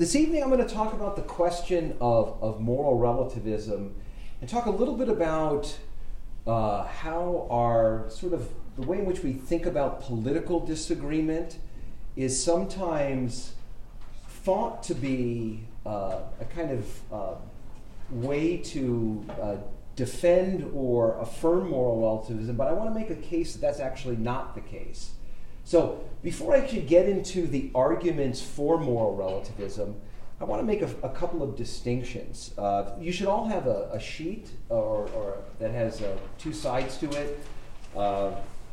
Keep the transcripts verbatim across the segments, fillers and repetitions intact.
this evening I'm going to talk about the question of, of moral relativism and talk a little bit about uh, how our sort of the way in which we think about political disagreement is sometimes thought to be uh, a kind of uh, way to uh, defend or affirm moral relativism, but I want to make a case that that's actually not the case. So before I actually get into the arguments for moral relativism, I want to make a, a couple of distinctions. Uh, you should all have a, a sheet or, or that has uh, two sides to it. Uh,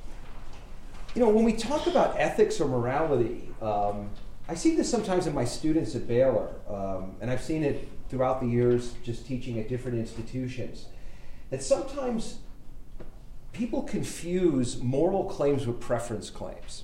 you know, when we talk about ethics or morality, um, I see this sometimes in my students at Baylor, um, and I've seen it throughout the years just teaching at different institutions, that sometimes people confuse moral claims with preference claims.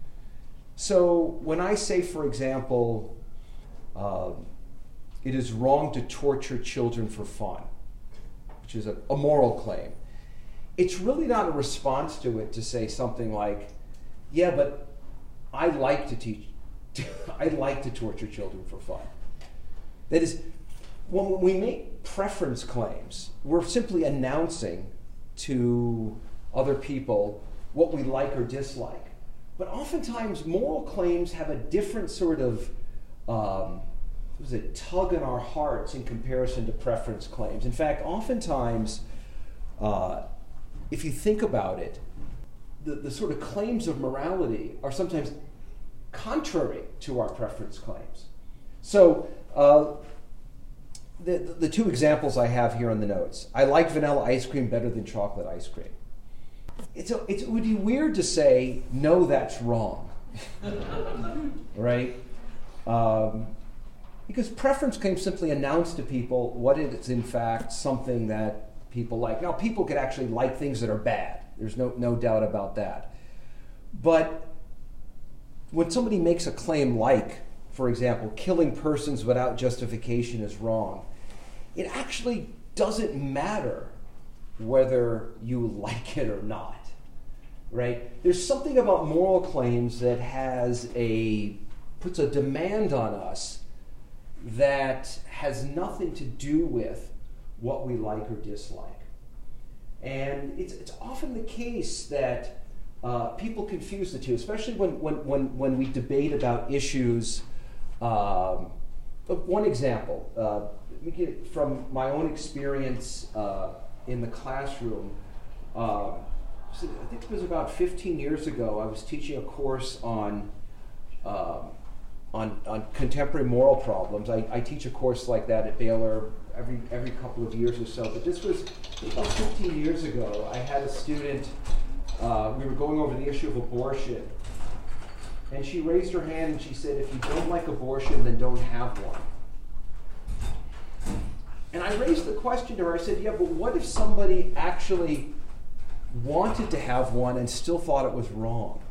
So when I say, for example, um, it is wrong to torture children for fun, which is a, a moral claim, it's really not a response to it to say something like, yeah, but I like to teach, I like to torture children for fun. That is, when we make preference claims, we're simply announcing to other people what we like or dislike. But oftentimes, moral claims have a different sort of um, what is it, tug in our hearts in comparison to preference claims. In fact, oftentimes, uh, if you think about it, the, the sort of claims of morality are sometimes contrary to our preference claims. So, uh, The, the two examples I have here on the notes. I like vanilla ice cream better than chocolate ice cream. It's a, it's, it would be weird to say, no, that's wrong. Right? Um, because preference claims simply announce to people what is in fact something that people like. Now, people could actually like things that are bad. There's no, no doubt about that. But when somebody makes a claim like, for example, killing persons without justification is wrong, it actually doesn't matter whether you like it or not, right? There's something about moral claims that has a, puts a demand on us that has nothing to do with what we like or dislike. And it's, it's often the case that uh, people confuse the two, especially when, when, when, when we debate about issues. Um, one example, uh, from my own experience uh, in the classroom, uh, I think it was about fifteen years ago, I was teaching a course on, um, on, on contemporary moral problems. I, I teach a course like that at Baylor every, every couple of years or so, but this was about fifteen years ago. I had a student, uh, we were going over the issue of abortion, and she raised her hand and she said, if you don't like abortion, then don't have one. And I raised the question to her, I said, yeah, but what if somebody actually wanted to have one and still thought it was wrong?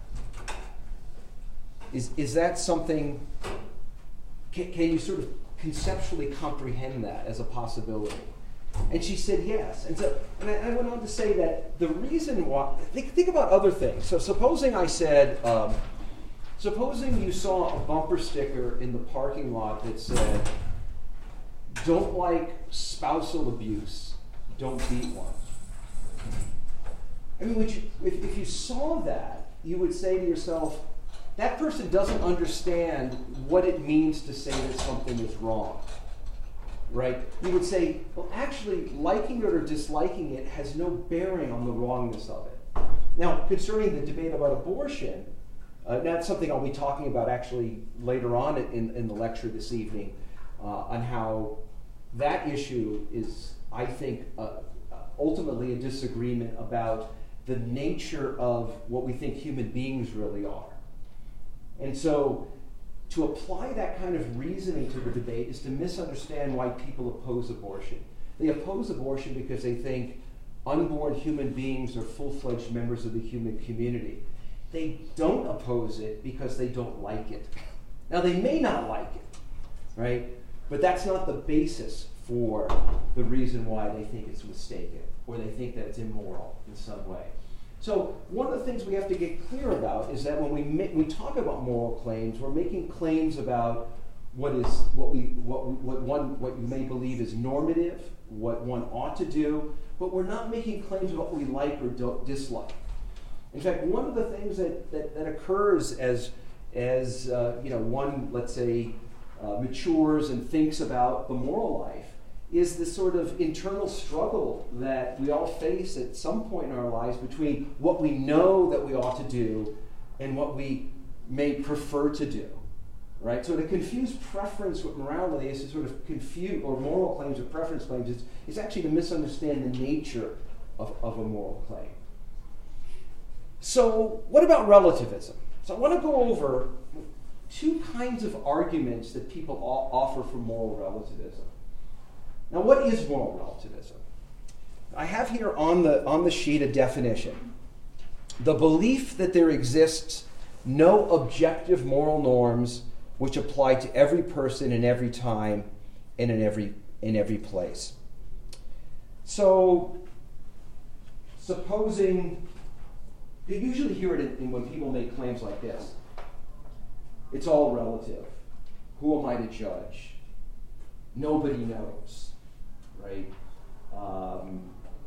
Is, is that something, can, can you sort of conceptually comprehend that as a possibility? And she said yes. And so and I, I went on to say that the reason why, think, think about other things. So supposing I said, um, supposing you saw a bumper sticker in the parking lot that said, don't like spousal abuse, don't beat one. I mean, would you, if, if you saw that, you would say to yourself, that person doesn't understand what it means to say that something is wrong, right? You would say, well, actually, liking it or disliking it has no bearing on the wrongness of it. Now, concerning the debate about abortion, Uh, that's something I'll be talking about actually later on in, in the lecture this evening, uh, on how that issue is, I think, uh, ultimately a disagreement about the nature of what we think human beings really are. And so to apply that kind of reasoning to the debate is to misunderstand why people oppose abortion. They oppose abortion because they think unborn human beings are full-fledged members of the human community. They don't oppose it because they don't like it. Now, they may not like it, right? But that's not the basis for the reason why they think it's mistaken or they think that it's immoral in some way. So one of the things we have to get clear about is that when we, make, we talk about moral claims, we're making claims about what is what we what we, what one what you may believe is normative, what one ought to do, but we're not making claims of what we like or don't dislike. In fact, one of the things that, that, that occurs as as uh, you know one, let's say, uh, matures and thinks about the moral life is this sort of internal struggle that we all face at some point in our lives between what we know that we ought to do and what we may prefer to do. Right? So to confuse preference with morality is to sort of confuse, or moral claims with preference claims, is, is actually to misunderstand the nature of, of a moral claim. So what about relativism? So I want to go over two kinds of arguments that people o- offer for moral relativism. Now, what is moral relativism? I have here on the, on the sheet a definition. The belief that there exists no objective moral norms which apply to every person in every time and in every, in every place. So, supposing, you usually hear it in, in when people make claims like this. It's all relative. Who am I to judge? Nobody knows, right? Um,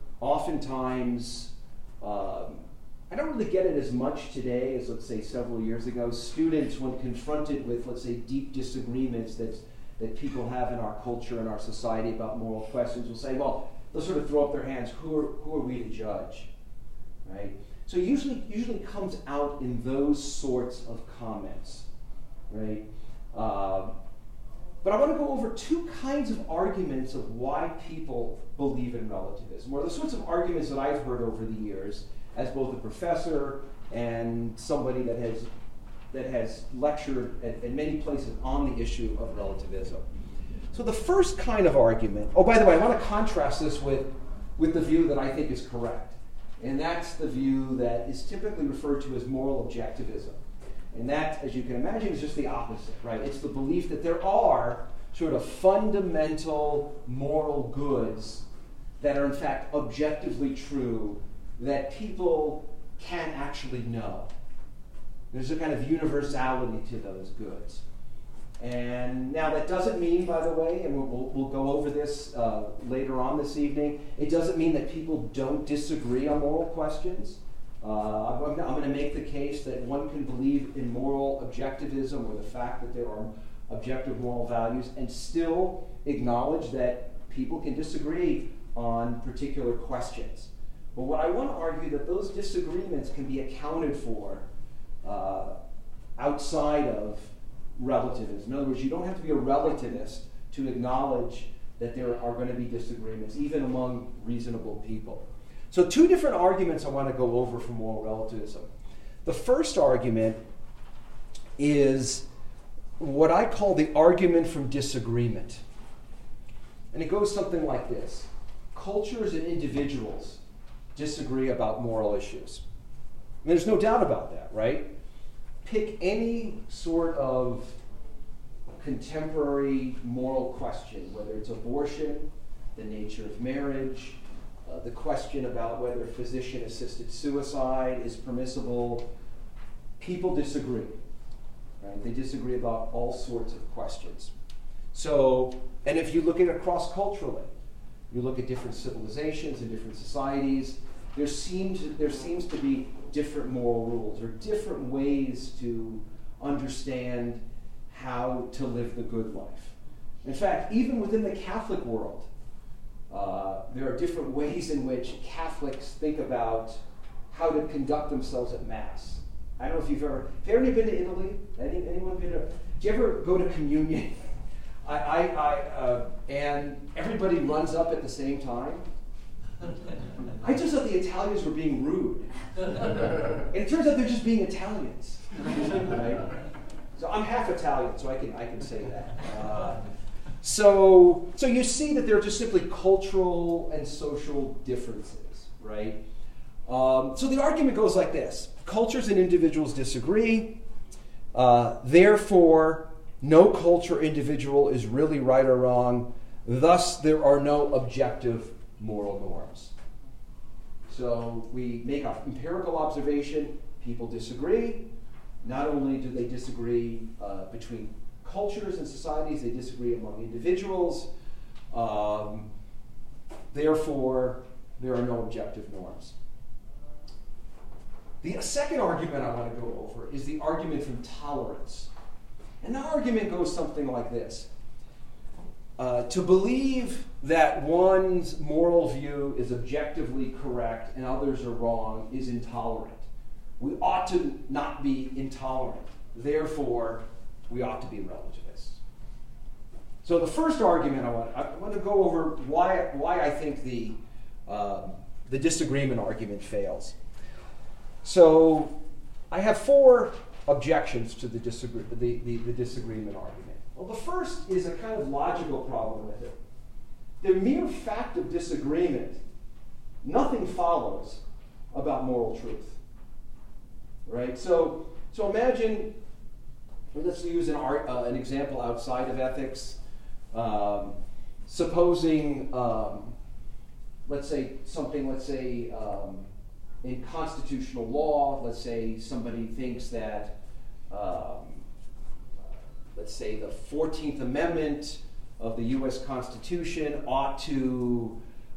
oftentimes, um, I don't really get it as much today as, let's say, several years ago. Students, when confronted with, let's say, deep disagreements that, that people have in our culture and our society about moral questions, will say, well, they'll sort of throw up their hands, who are, who are we to judge, right? So it usually, usually comes out in those sorts of comments, right? Uh, but I want to go over two kinds of arguments of why people believe in relativism, or the sorts of arguments that I've heard over the years as both a professor and somebody that has that has lectured at, at many places on the issue of relativism. So the first kind of argument, oh, by the way, I want to contrast this with, with the view that I think is correct. And that's the view that is typically referred to as moral objectivism. And that, as you can imagine, is just the opposite, right? It's the belief that there are sort of fundamental moral goods that are in fact objectively true that people can actually know. There's a kind of universality to those goods. And now that doesn't mean, by the way, and we'll, we'll, we'll go over this uh, later on this evening, it doesn't mean that people don't disagree on moral questions. Uh, I'm, I'm going to make the case that one can believe in moral objectivism, or the fact that there are objective moral values, and still acknowledge that people can disagree on particular questions. But what I want to argue that those disagreements can be accounted for uh, outside of relativism. In other words, you don't have to be a relativist to acknowledge that there are going to be disagreements, even among reasonable people. So two different arguments I want to go over for moral relativism. The first argument is what I call the argument from disagreement. And it goes something like this. Cultures and individuals disagree about moral issues. And there's no doubt about that, right? Pick any sort of contemporary moral question, whether it's abortion, the nature of marriage, uh, the question about whether physician-assisted suicide is permissible. People disagree, right? They disagree about all sorts of questions. So, and if you look at it cross-culturally, you look at different civilizations and different societies, there seems, there seems to be different moral rules or different ways to understand how to live the good life. In fact, even within the Catholic world, uh, there are different ways in which Catholics think about how to conduct themselves at Mass. I don't know if you've ever, have you ever been to Italy? Any, anyone been to, do you ever go to communion? I, I, I uh, and everybody runs up at the same time. I just thought the Italians were being rude. And it turns out they're just being Italians. Right? So I'm half Italian, so I can I can say that. Uh, so so you see that there are just simply cultural and social differences, right? Um, so the argument goes like this: cultures and individuals disagree. Uh, therefore, no culture or individual is really right or wrong. Thus, there are no objective moral norms. So we make an empirical observation. People disagree. Not only do they disagree uh, between cultures and societies, they disagree among individuals. Um, therefore, there are no objective norms. The second argument I want to go over is the argument from tolerance. And the argument goes something like this. Uh, to believe that one's moral view is objectively correct and others are wrong is intolerant. We ought to not be intolerant. Therefore, we ought to be relativists. So the first argument I want, I want to go over why, why I think the, uh, the disagreement argument fails. So I have four objections to the, disagree, the, the, the disagreement argument. Well, the first is a kind of logical problem with it. The mere fact of disagreement, nothing follows about moral truth. Right? So, so imagine, let's use an, art, uh, an example outside of ethics. Um, supposing, um, let's say something, let's say um, in constitutional law, let's say somebody thinks that, um, let's say the fourteenth Amendment of the U S Constitution ought to,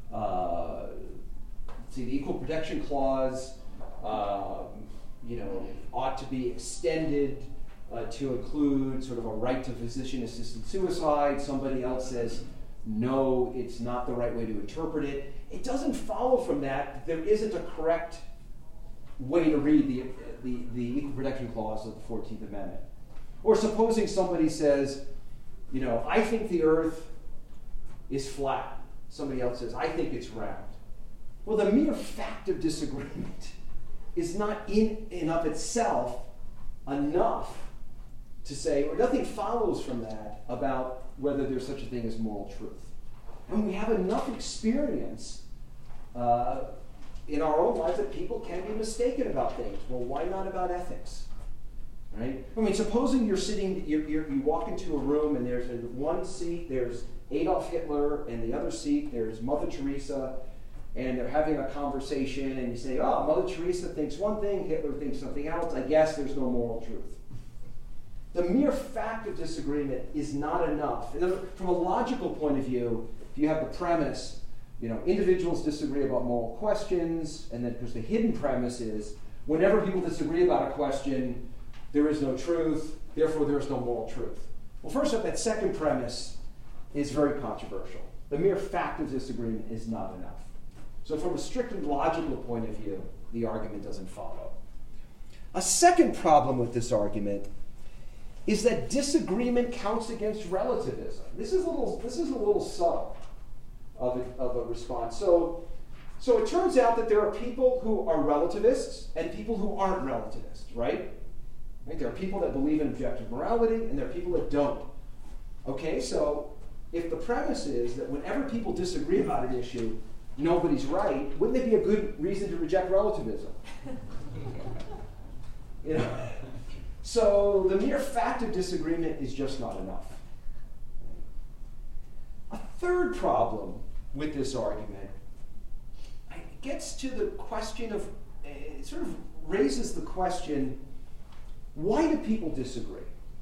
uh, let's see, the Equal Protection Clause, um, you know, ought to be extended uh, to include sort of a right to physician-assisted suicide. Somebody else says, no, it's not the right way to interpret it. It doesn't follow from that there isn't a correct way to read the, the, the Equal Protection Clause of the fourteenth Amendment. Or supposing somebody says, you know, I think the earth is flat. Somebody else says, I think it's round. Well, the mere fact of disagreement is not in and of itself enough to say, or nothing follows from that about whether there's such a thing as moral truth. And we have enough experience uh, in our own lives that people can be mistaken about things. Well, why not about ethics? Right? I mean, supposing you're sitting, you're, you're, you walk into a room and there's in one seat there's Adolf Hitler, and the other seat there's Mother Teresa, and they're having a conversation, and you say, oh, Mother Teresa thinks one thing, Hitler thinks something else. I guess there's no moral truth. The mere fact of disagreement is not enough. From a logical point of view, if you have the premise, you know, individuals disagree about moral questions, and then because the hidden premise is, whenever people disagree about a question, there is no truth, therefore there is no moral truth. Well, first up, that second premise is very controversial. The mere fact of disagreement is not enough. So from a strictly logical point of view, the argument doesn't follow. A second problem with this argument is that disagreement counts against relativism. This is a little, this is a little subtle of a, of a response. So, so it turns out that there are people who are relativists and people who aren't relativists, right? Right? There are people that believe in objective morality, and there are people that don't. Okay, so if the premise is that whenever people disagree about an issue, nobody's right, wouldn't it be a good reason to reject relativism? You know? So the mere fact of disagreement is just not enough. A third problem with this argument gets to the question of, it sort of raises the question, why do people disagree?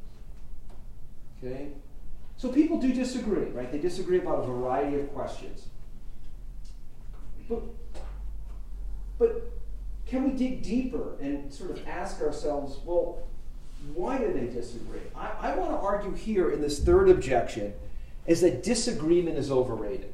Okay? So people do disagree, right? They disagree about a variety of questions. But, but can we dig deeper and sort of ask ourselves, well, why do they disagree? I, I want to argue here in this third objection is that disagreement is overrated.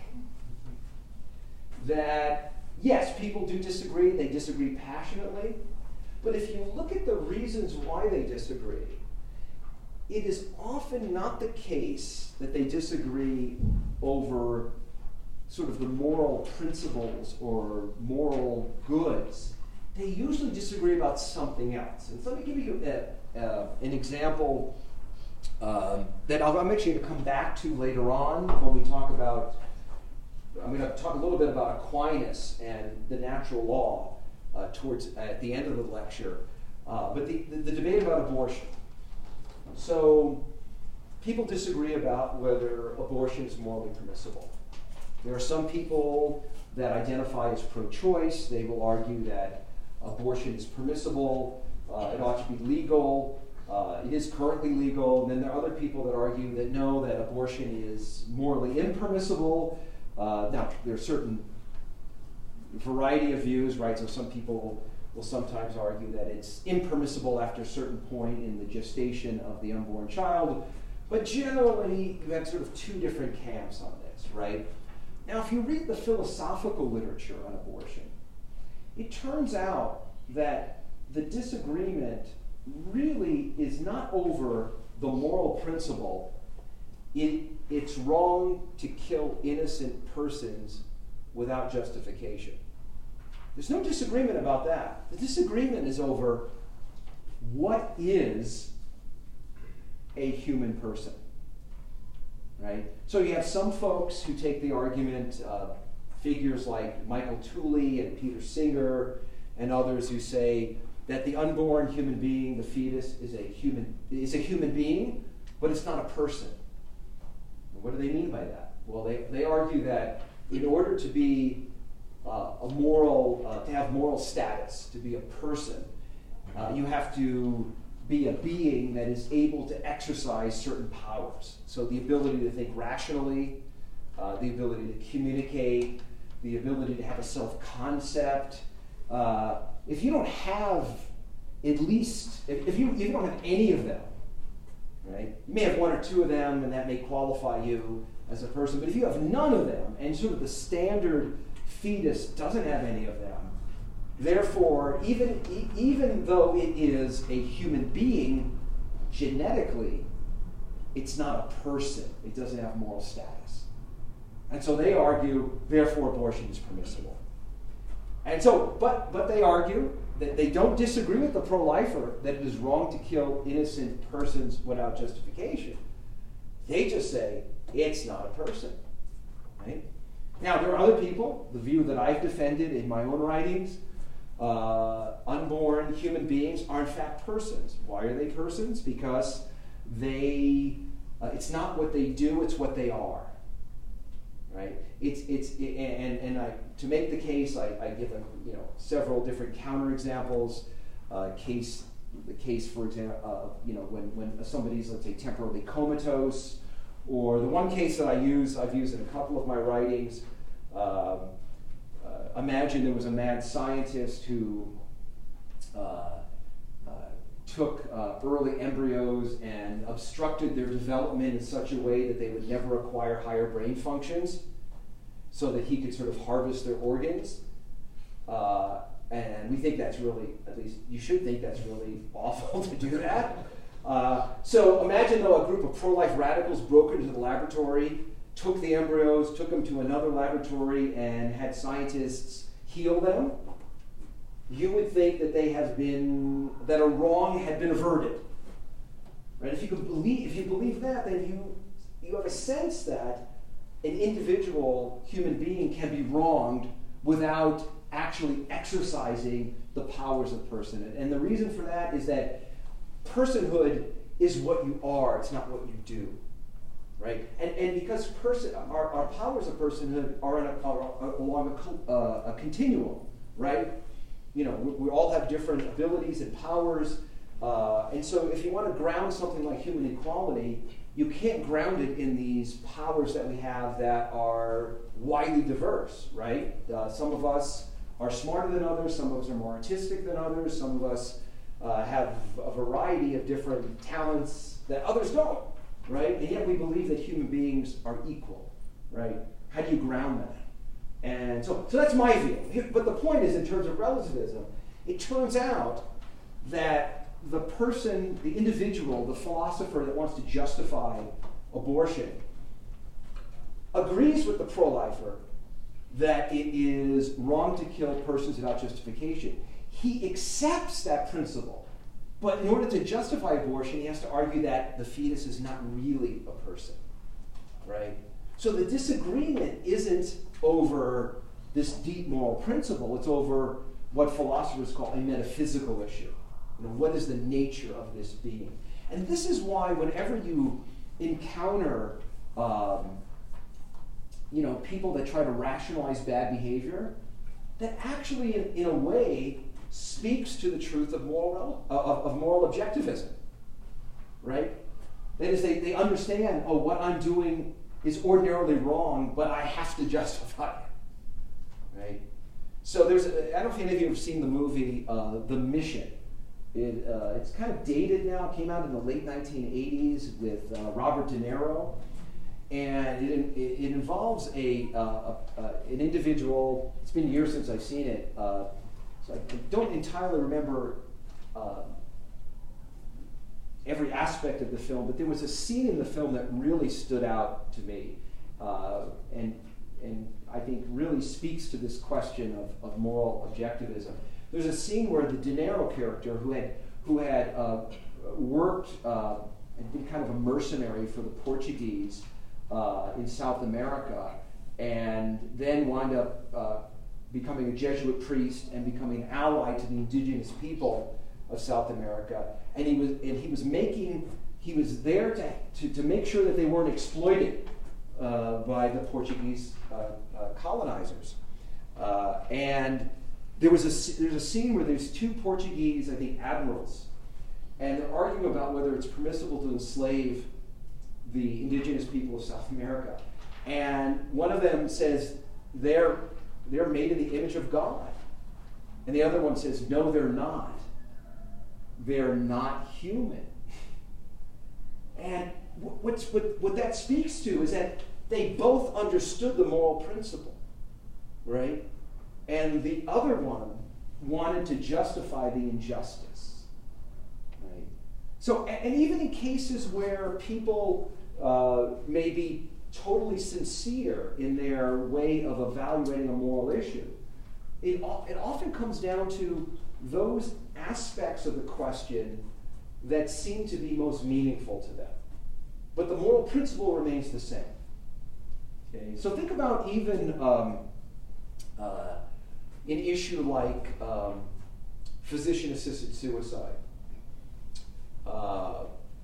That, yes, people do disagree, they disagree passionately, but if you look at the reasons why they disagree, it is often not the case that they disagree over sort of the moral principles or moral goods. They usually disagree about something else. And so let me give you a, uh, an example um, that I'll, I'm actually going to come back to later on when we talk about, I'm going to talk a little bit about Aquinas and the natural law uh, towards at the end of the lecture. Uh, but the, the, the debate about abortion. So people disagree about whether abortion is morally permissible. There are some people that identify as pro-choice. They will argue that abortion is permissible, uh, it ought to be legal, uh, it is currently legal. And then there are other people that argue that no, that abortion is morally impermissible. Uh, now, there are certain variety of views, right? So some people will sometimes argue that it's impermissible after a certain point in the gestation of the unborn child. But generally, you have sort of two different camps on this, right? Now, if you read the philosophical literature on abortion, it turns out that the disagreement really is not over the moral principle. It, it's wrong to kill innocent persons without justification. There's no disagreement about that. The disagreement is over what is a human person, right? So you have some folks who take the argument, uh, figures like Michael Tooley and Peter Singer and others who say that the unborn human being, the fetus, is a human is a human being, but it's not a person. What do they mean by that? Well, they, they argue that in order to be uh, a moral, uh, to have moral status, to be a person, uh, you have to be a being that is able to exercise certain powers. So the ability to think rationally, uh, the ability to communicate, the ability to have a self-concept. Uh, if you don't have at least, if, if, you, if you don't have any of them, right? You may have one or two of them, and that may qualify you as a person. But if you have none of them, and sort of the standard fetus doesn't have any of them, therefore, even, e- even though it is a human being, genetically, it's not a person. It doesn't have moral status. And so they argue, therefore, abortion is permissible. And so, but, but they argue that they don't disagree with the pro-lifer that it is wrong to kill innocent persons without justification. They just say, it's not a person, right? Now, there are other people, the view that I've defended in my own writings, uh, unborn human beings are in fact persons. Why are they persons? Because they, uh, it's not what they do, it's what they are, right? It's, it's, it, and, and I, to make the case, I, I give them, you know, several different counterexamples. Uh, case, the case, for example, uh, you know, when, when somebody's, let's say, temporarily comatose, or the one case that I use, I've used in a couple of my writings. Um, uh, imagine there was a mad scientist who uh, uh, took uh, early embryos and obstructed their development in such a way that they would never acquire higher brain functions, so that he could sort of harvest their organs. Uh, and we think that's really, at least you should think that's really awful to do that. Uh, so imagine, though, a group of pro-life radicals broke into the laboratory, took the embryos, took them to another laboratory, and had scientists heal them. You would think that they have been, that a wrong had been averted. Right? If you could believe, if you believe that, then you you have a sense that an individual human being can be wronged without actually exercising the powers of personhood. And the reason for that is that personhood is what you are, it's not what you do, right? And and because person, our, our powers of personhood are, in a, are along a, uh, a continuum, right? You know, we, we all have different abilities and powers, uh, and so if you want to ground something like human equality, you can't ground it in these powers that we have that are widely diverse, right? Uh, some of us are smarter than others, some of us are more artistic than others, some of us Uh, have a variety of different talents that others don't, right? And yet we believe that human beings are equal, right? How do you ground that? And so, so that's my view. But the point is, in terms of relativism, it turns out that the person, the individual, the philosopher that wants to justify abortion agrees with the pro-lifer that it is wrong to kill persons without justification. He accepts that principle, but in order to justify abortion, he has to argue that the fetus is not really a person, right? So the disagreement isn't over this deep moral principle, it's over what philosophers call a metaphysical issue. You know, what is the nature of this being? And this is why whenever you encounter um, you know, people that try to rationalize bad behavior, that actually, in, in a way, speaks to the truth of moral, of, of moral objectivism, right? That is, they, they understand, oh, what I'm doing is ordinarily wrong, but I have to justify it, right? So there's, a, I don't know if any of you have seen the movie uh, The Mission. It, uh, it's kind of dated now. It came out in the late nineteen eighties with uh, Robert De Niro. And it, it, it involves a, uh, a, uh, an individual. It's been years since I've seen it, uh, so I don't entirely remember uh, every aspect of the film, but there was a scene in the film that really stood out to me, uh, and, and I think really speaks to this question of, of moral objectivism. There's a scene where the De Niro character, who had, who had uh, worked uh, and been kind of a mercenary for the Portuguese, Uh, in South America, and then wound up uh, becoming a Jesuit priest and becoming an ally to the indigenous people of South America. And he was and he was making he was there to to, to make sure that they weren't exploited uh, by the Portuguese uh, uh, colonizers. Uh, and there was a there's a scene where there's two Portuguese, I think, admirals, and they're arguing about whether it's permissible to enslave the indigenous people of South America. And one of them says they're, they're made in the image of God. And the other one says, no, they're not. They're not human. And what's, what, what that speaks to is that they both understood the moral principle, right? And the other one wanted to justify the injustice, right? So, and even in cases where people uh, may be totally sincere in their way of evaluating a moral issue, it, it often comes down to those aspects of the question that seem to be most meaningful to them. But the moral principle remains the same. Okay? So think about even um, uh, an issue like um, physician-assisted suicide. Uh,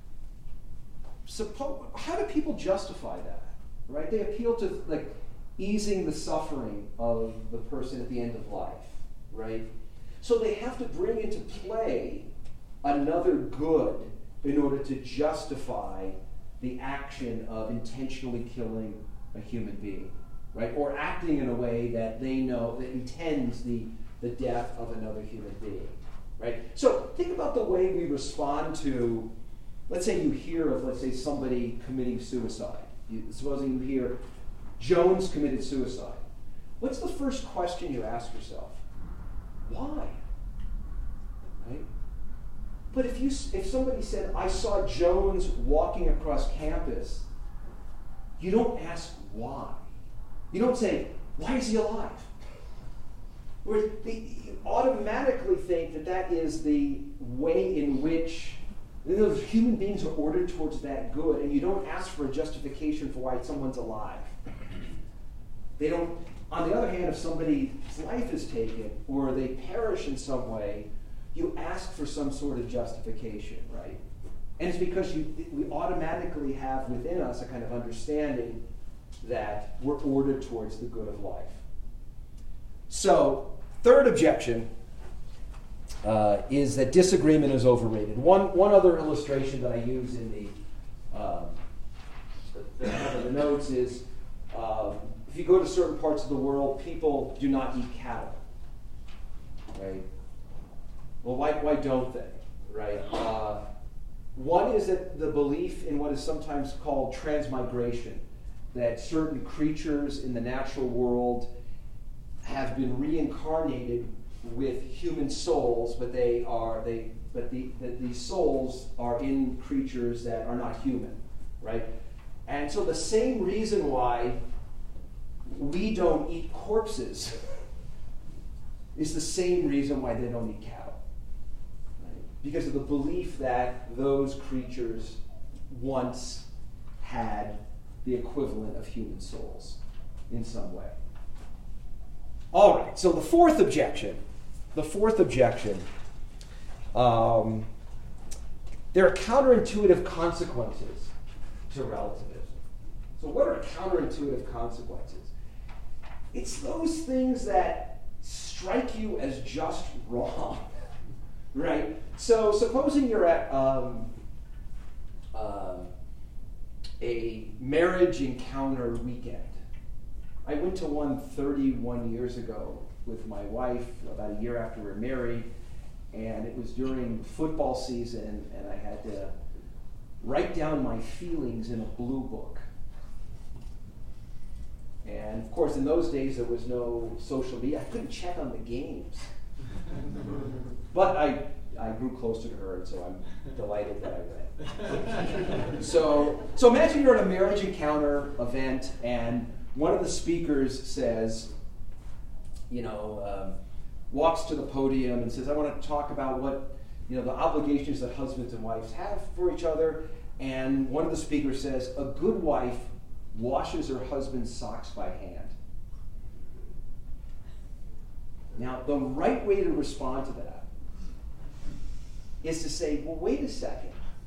suppose, how do people justify that? Right? They appeal to like easing the suffering of the person at the end of life, right? So they have to bring into play another good in order to justify the action of intentionally killing a human being, right? Or acting in a way that they know that intends the, the death of another human being. Right? So think about the way we respond to, let's say you hear of, let's say, somebody committing suicide. You, supposing you hear, Jones committed suicide. What's the first question you ask yourself? Why? Right? But if you, if somebody said, I saw Jones walking across campus, you don't ask why. You don't say, why is he alive? Where they automatically think that that is the way in which you know, human beings are ordered towards that good, and you don't ask for a justification for why someone's alive. They don't. On the other hand, if somebody's life is taken or they perish in some way, you ask for some sort of justification, right? And it's because you, we automatically have within us a kind of understanding that we're ordered towards the good of life. So, third objection uh, is that disagreement is overrated. One, one other illustration that I use in the, um, the, the notes is um, if you go to certain parts of the world, people do not eat cattle, right? Well, why, why don't they, right? Uh, one is that the belief in what is sometimes called transmigration, that certain creatures in the natural world have been reincarnated with human souls, but they are they but the, the these souls are in creatures that are not human, right? And so the same reason why we don't eat corpses is the same reason why they don't eat cattle, right? Because of the belief that those creatures once had the equivalent of human souls in some way. All right, so the fourth objection, the fourth objection, um, there are counterintuitive consequences to relativism. So what are counterintuitive consequences? It's those things that strike you as just wrong, right? So supposing you're at, um, um, a marriage encounter weekend. I went to one thirty-one years ago with my wife, about a year after we were married, and it was during football season, and I had to write down my feelings in a blue book. And of course, in those days, there was no social media. I couldn't check on the games. But I, I grew closer to her, and so I'm delighted that I read. so, so imagine you're at a marriage encounter event, and one of the speakers says, you know, um, walks to the podium and says, I want to talk about what, you know, the obligations that husbands and wives have for each other. And one of the speakers says, a good wife washes her husband's socks by hand. Now, the right way to respond to that is to say, well, wait a second.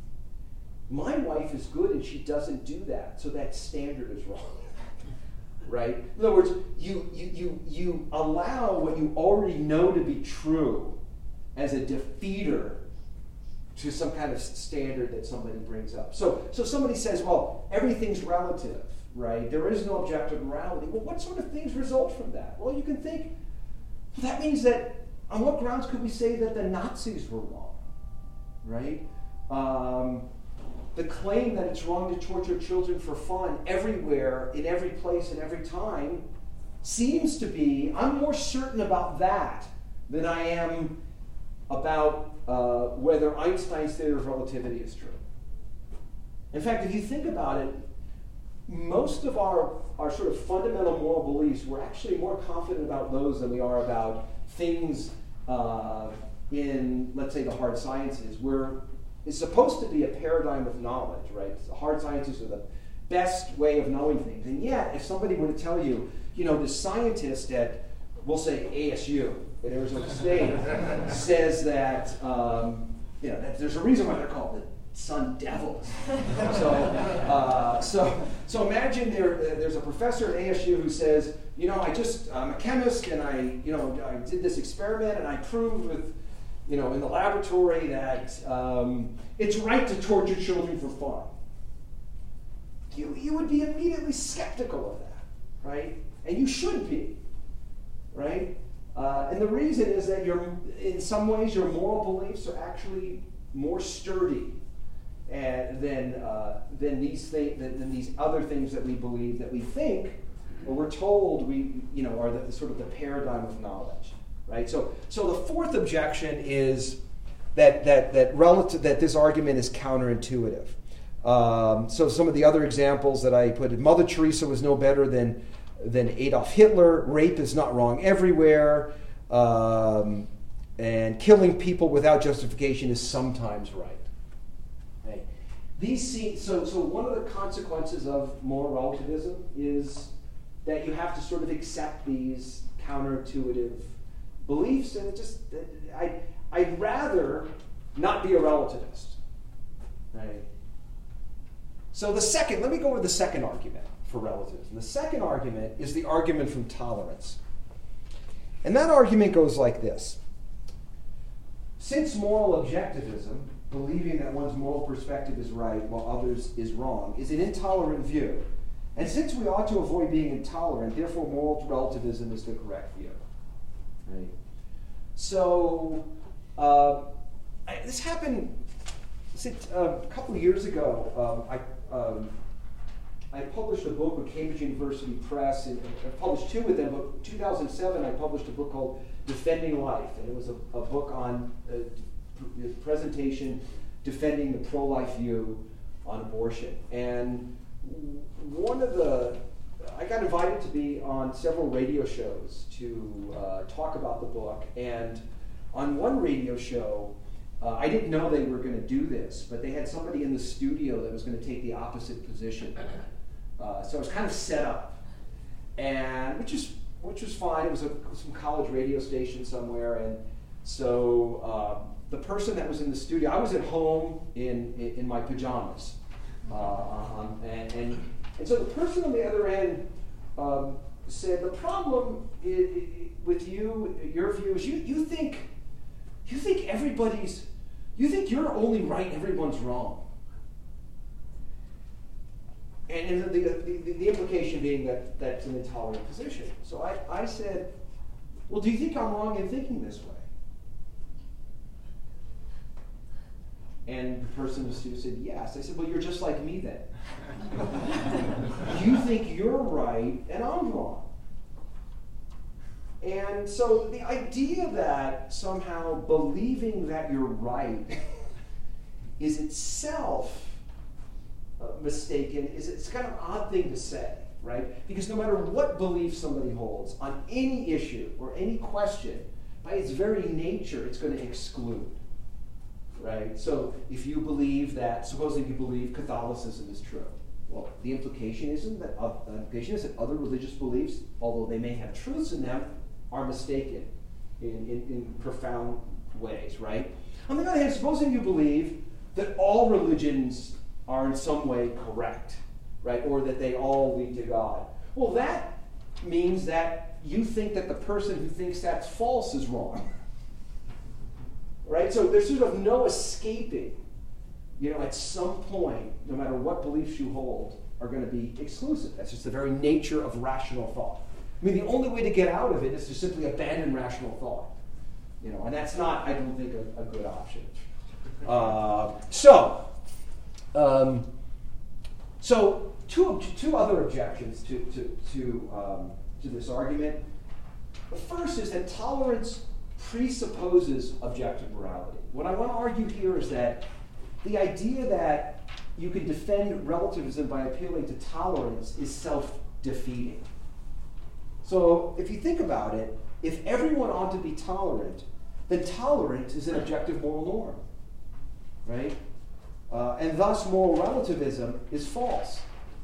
My wife is good and she doesn't do that, so that standard is wrong. Right? In other words, you, you, you, you allow what you already know to be true as a defeater to some kind of standard that somebody brings up. So, so somebody says, well, everything's relative, right? There is no objective morality. Well, what sort of things result from that? Well, you can think, well, that means that on what grounds could we say that the Nazis were wrong, right? Um, the claim that it's wrong to torture children for fun everywhere, in every place, and every time seems to be, I'm more certain about that than I am about uh, whether Einstein's theory of relativity is true. In fact, if you think about it, most of our, our sort of fundamental moral beliefs, we're actually more confident about those than we are about things uh, in, let's say, the hard sciences, where it's supposed to be a paradigm of knowledge, right? The hard sciences are the best way of knowing things. And yet, if somebody were to tell you, you know, this scientist at, we'll say A S U at Arizona State, says that, um, you know, that there's a reason why they're called the Sun Devils. so, uh, so, so imagine there, uh, there's a professor at A S U who says, you know, I just, I'm a chemist, and I, you know, I did this experiment, and I proved with, you know, in the laboratory that um, it's right to torture children for fun. You, you would be immediately skeptical of that, right? And you should be, right? Uh, and the reason is that you're, in some ways, your moral beliefs are actually more sturdy and than uh, than these things, than, than these other things that we believe, that we think, or we're told we, you know, are the sort of the paradigm of knowledge. Right. So, so the fourth objection is that that that relative that this argument is counterintuitive. Um, so, some of the other examples that I put: Mother Teresa was no better than than Adolf Hitler. Rape is not wrong everywhere, um, and killing people without justification is sometimes right. Okay. These see, so so one of the consequences of moral relativism is that you have to sort of accept these counterintuitive beliefs, and it just, I, I'd rather not be a relativist. Right? So the second, let me go with the second argument for relativism. The second argument is the argument from tolerance. And that argument goes like this. Since moral objectivism, believing that one's moral perspective is right while others is wrong, is an intolerant view, and since we ought to avoid being intolerant, therefore moral relativism is the correct view. Right. So uh, I, this happened uh, a couple of years ago. Um, I um, I published a book with Cambridge University Press, and I published two with them. But in two thousand seven, I published a book called Defending Life, and it was a, a book on uh, presentation defending the pro-life view on abortion. And one of the I got invited to be on several radio shows to uh, talk about the book, and on one radio show, uh, I didn't know they were going to do this, but they had somebody in the studio that was going to take the opposite position. Uh, so it was kind of set up, and which is which was fine. It was a, some college radio station somewhere, and so uh, the person that was in the studio, I was at home in in, in my pajamas, uh, on, and. and And so the person on the other end um, said, the problem I- I- with you, your view, is you, you think you think everybody's, you think you're only right, everyone's wrong. and the, the, the, the implication being that that's an intolerant position. So I, I said, well, do you think I'm wrong in thinking this way? And the person who said, yes. I said, well, you're just like me then. You think you're right, and I'm wrong. And so the idea that somehow believing that you're right is itself uh, mistaken is it's kind of an odd thing to say, right? Because no matter what belief somebody holds on any issue or any question, by its very nature, it's going to exclude. Right? So if you believe that, supposing you believe Catholicism is true, well, the implication isn't that uh, the implication is that other religious beliefs, although they may have truths in them, are mistaken in, in, in profound ways, right? On the other hand, supposing you believe that all religions are in some way correct, right? Or that they all lead to God. Well, that means that you think that the person who thinks that's false is wrong. Right? So there's sort of no escaping, you know, at some point, no matter what beliefs you hold, are going to be exclusive. That's just the very nature of rational thought. I mean, the only way to get out of it is to simply abandon rational thought. You know, and that's not, I don't think, a, a good option. Uh, so, um, so two, two other objections to, to, to, um, to this argument. The first is that tolerance presupposes objective morality. What I want to argue here is that the idea that you can defend relativism by appealing to tolerance is self-defeating. So if you think about it, if everyone ought to be tolerant, then tolerance is an objective moral norm, right? Uh, and thus moral relativism is false.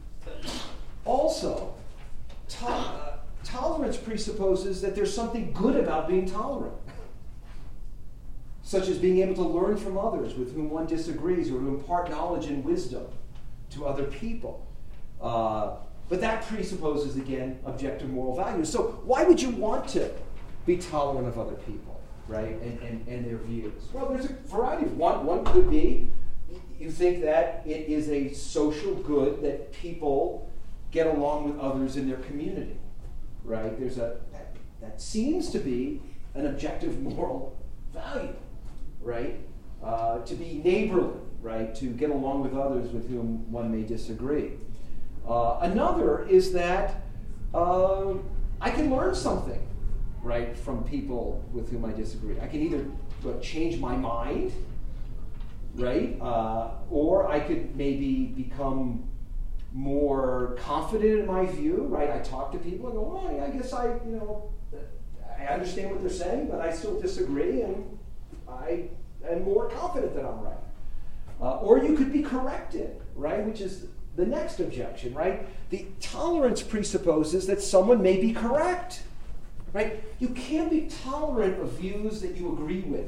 Also, to- uh, tolerance presupposes that there's something good about being tolerant, such as being able to learn from others with whom one disagrees or to impart knowledge and wisdom to other people. Uh, but that presupposes, again, objective moral values. So why would you want to be tolerant of other people, right, and, and, and their views? Well, there's a variety. One, one could be you think that it is a social good that people get along with others in their community, right? There's a that, that seems to be an objective moral value, right? Uh, to be neighborly, right? To get along with others with whom one may disagree. Uh, another is that uh, I can learn something, right, from people with whom I disagree. I can either uh, change my mind, right, uh, or I could maybe become more confident in my view, right? I talk to people and go, well, I guess I, you know, I understand what they're saying, but I still disagree, and I am more confident that I'm right. Uh, or you could be corrected, right, which is the next objection, right? The tolerance presupposes that someone may be correct, right? You can't be tolerant of views that you agree with.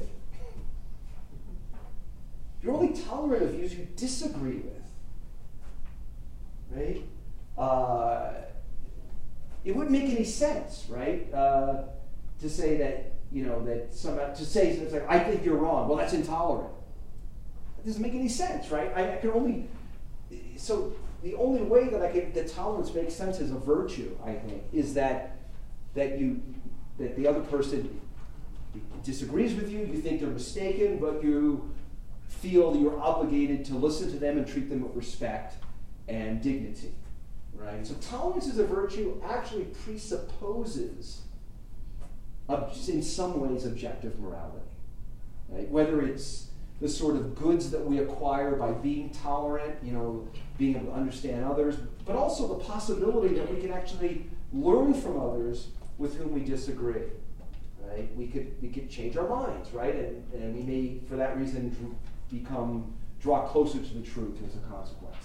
You're only tolerant of views you disagree with, right? Uh, it wouldn't make any sense, right? Uh, to say that, you know, that some, to say, it's like, I think you're wrong. Well, that's intolerant. It doesn't make any sense, right? I, I can only, so the only way that I can, that tolerance makes sense as a virtue, I think, is that that you, that the other person disagrees with you, you think they're mistaken, but you feel you're obligated to listen to them and treat them with respect and dignity, right? So tolerance as a virtue actually presupposes, in some ways, objective morality, right? Whether it's the sort of goods that we acquire by being tolerant, you know, being able to understand others, but also the possibility that we can actually learn from others with whom we disagree, right? We could we could change our minds, right? And, and we may, for that reason, become draw closer to the truth as a consequence.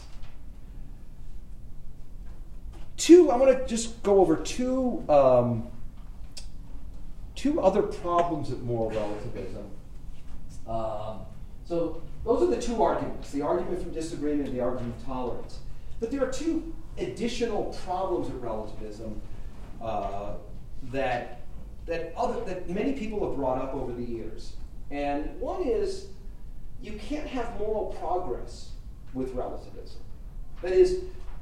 Two, I want to just go over two um, two other problems of moral relativism. Um, so those are the two arguments, the argument from disagreement and the argument of tolerance. But there are two additional problems of relativism uh, that, that, other, that many people have brought up over the years. And one is, you can't have moral progress with relativism. That is,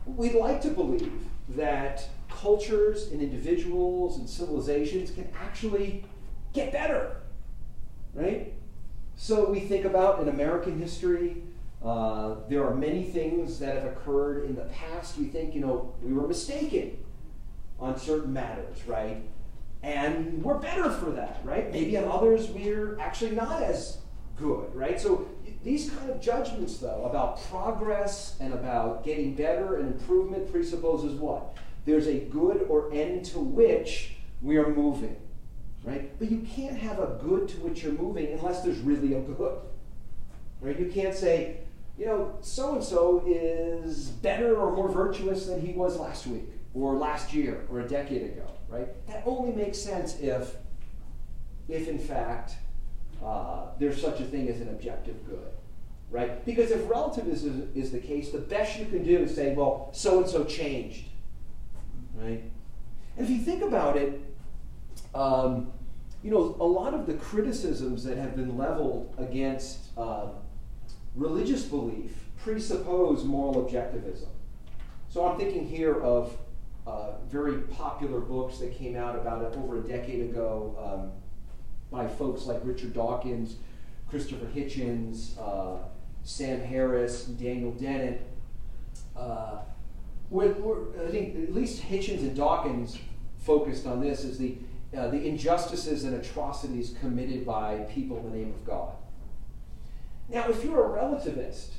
we'd like to believe that cultures and individuals and civilizations can actually get better, right? So we think about in American history, uh, there are many things that have occurred in the past. We think, you know, we were mistaken on certain matters, right? And we're better for that, right? Maybe on others we're actually not as good, right? So these kind of judgments, though, about progress and about getting better and improvement presupposes what? There's a good or end to which we are moving, right? But you can't have a good to which you're moving unless there's really a good, right? You can't say, you know, so-and-so is better or more virtuous than he was last week or last year or a decade ago, right? That only makes sense if, if in fact, uh, there's such a thing as an objective good, right? Because if relativism is the case, the best you can do is say, well, so-and-so changed, right? And if you think about it, um, you know, a lot of the criticisms that have been leveled against um, religious belief presuppose moral objectivism. So I'm thinking here of uh, very popular books that came out about it over a decade ago um, by folks like Richard Dawkins, Christopher Hitchens, uh, Sam Harris, and Daniel Dennett. Uh, we're, we're, I think at least Hitchens and Dawkins focused on this as the, uh, the injustices and atrocities committed by people in the name of God. Now, if you're a relativist,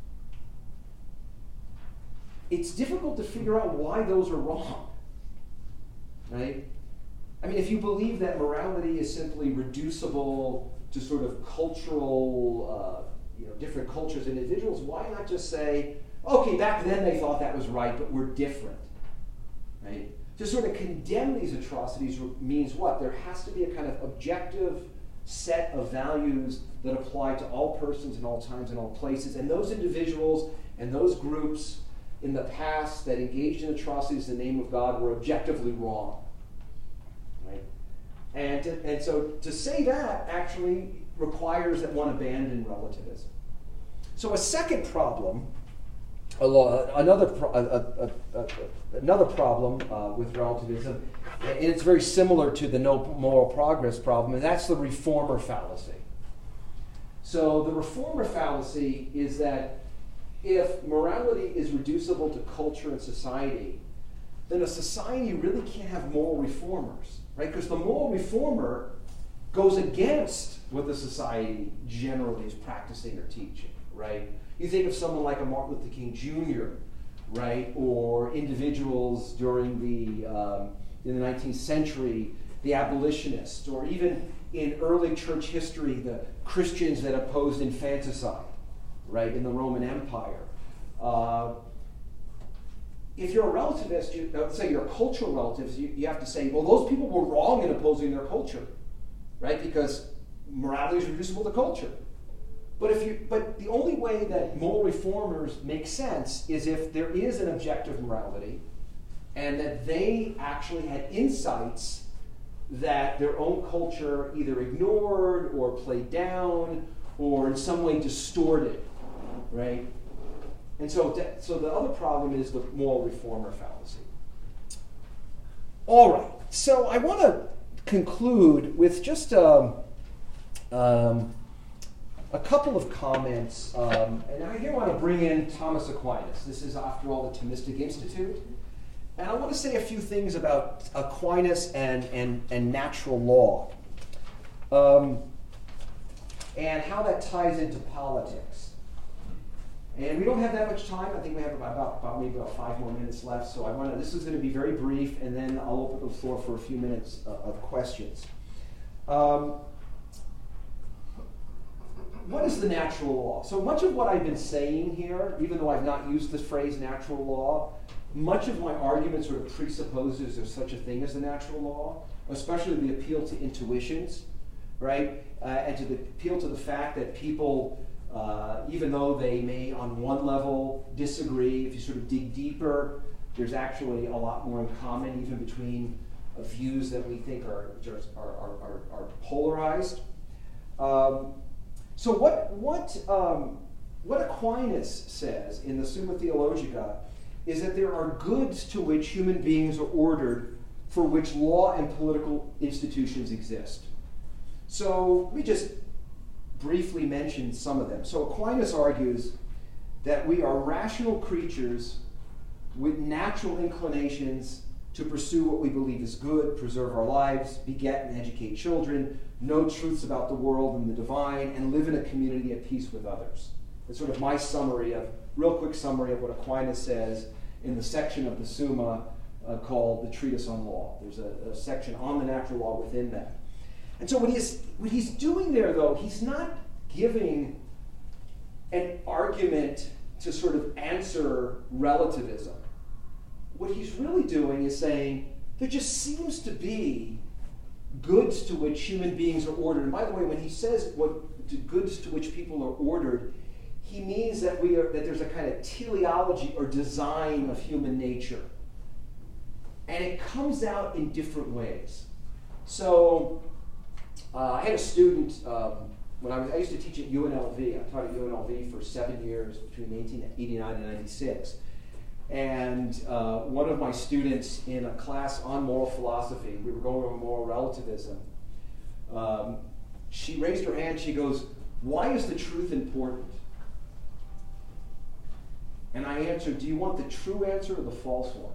it's difficult to figure out why those are wrong, right? I mean, if you believe that morality is simply reducible to sort of cultural, uh, you know, different cultures and individuals, why not just say, okay, back then they thought that was right, but we're different, right? To sort of condemn these atrocities means what? There has to be a kind of objective set of values that apply to all persons in all times and all places, and those individuals and those groups in the past that engaged in atrocities in the name of God were objectively wrong, right? And, to, and so to say that actually requires that one abandon relativism. So a second problem, another, pro, a, a, a, another problem uh, with relativism, and it's very similar to the no moral progress problem, and that's the reformer fallacy. So the reformer fallacy is that if morality is reducible to culture and society, then a society really can't have moral reformers, right? Because the moral reformer goes against what the society generally is practicing or teaching, right? You think of someone like a Martin Luther King Junior, right? Or individuals during the, um, in the nineteenth century, the abolitionists, or even in early church history, the Christians that opposed infanticide, right, in the Roman Empire. Uh, if you're a relativist, you, let's say you're a cultural relativist, you, you have to say, well, those people were wrong in opposing their culture, right? Because morality is reducible to culture. But if you, but the only way that moral reformers make sense is if there is an objective morality, and that they actually had insights that their own culture either ignored or played down or in some way distorted, right? And so, that, so the other problem is the moral reformer fallacy. All right, so I want to conclude with just um, um, a couple of comments. Um, and I here want to bring in Thomas Aquinas. This is, after all, the Thomistic Institute. And I want to say a few things about Aquinas and, and, and natural law, um, and how that ties into politics. And we don't have that much time. I think we have about, about, about maybe about five more minutes left. So I want to. This is going to be very brief, and then I'll open the floor for a few minutes uh, of questions. Um, what is the natural law? So much of what I've been saying here, even though I've not used this phrase natural law, much of my argument sort of presupposes there's such a thing as the natural law, especially the appeal to intuitions, right? Uh, and to the appeal to the fact that people, uh, even though they may on one level disagree, if you sort of dig deeper, there's actually a lot more in common even between uh, views that we think are, are, are, are, are polarized. Um, so what, what, um, what Aquinas says in the Summa Theologica is that there are goods to which human beings are ordered for which law and political institutions exist. So let me just briefly mention some of them. So Aquinas argues that we are rational creatures with natural inclinations to pursue what we believe is good, preserve our lives, beget and educate children, know truths about the world and the divine, and live in a community at peace with others. That's sort of my summary of, real quick summary of what Aquinas says in the section of the Summa uh, called the Treatise on Law. There's a, a section on the natural law within that. And so what he's, what he's doing there, though, he's not giving an argument to sort of answer relativism. What he's really doing is saying there just seems to be goods to which human beings are ordered. And by the way, when he says what goods to which people are ordered, he means that we are that there's a kind of teleology or design of human nature. And it comes out in different ways. So uh, I had a student um, when I was I used to teach at U N L V. I taught at U N L V for seven years between eighteen eighty-nine and ninety-six. And uh, one of my students in a class on moral philosophy, we were going over moral relativism, um, she raised her hand, she goes, "Why is the truth important?" And I answered, "Do you want the true answer or the false one?"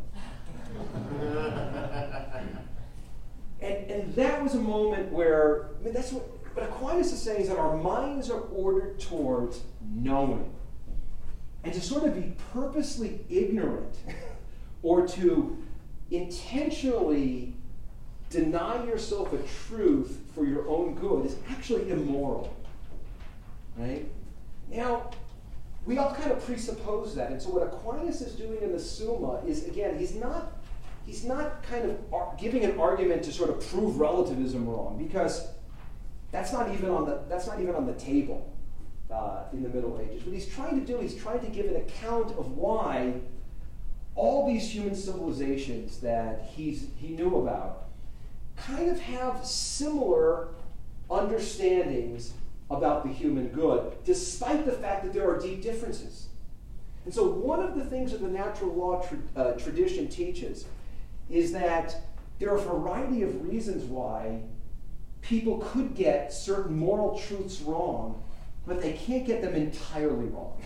and, and that was a moment where, I mean, that's what, what Aquinas is saying is that our minds are ordered towards knowing. And to sort of be purposely ignorant or to intentionally deny yourself a truth for your own good is actually immoral. Right? Now, we all kind of presuppose that. And so what Aquinas is doing in the Summa is, again, he's not, he's not kind of ar- giving an argument to sort of prove relativism wrong, because that's not even on the, that's not even on the table. Uh, in the Middle Ages. What he's trying to do, he's trying to give an account of why all these human civilizations that he's, he knew about kind of have similar understandings about the human good, despite the fact that there are deep differences. And so one of the things that the natural law tra- uh, tradition teaches is that there are a variety of reasons why people could get certain moral truths wrong, but they can't get them entirely wrong.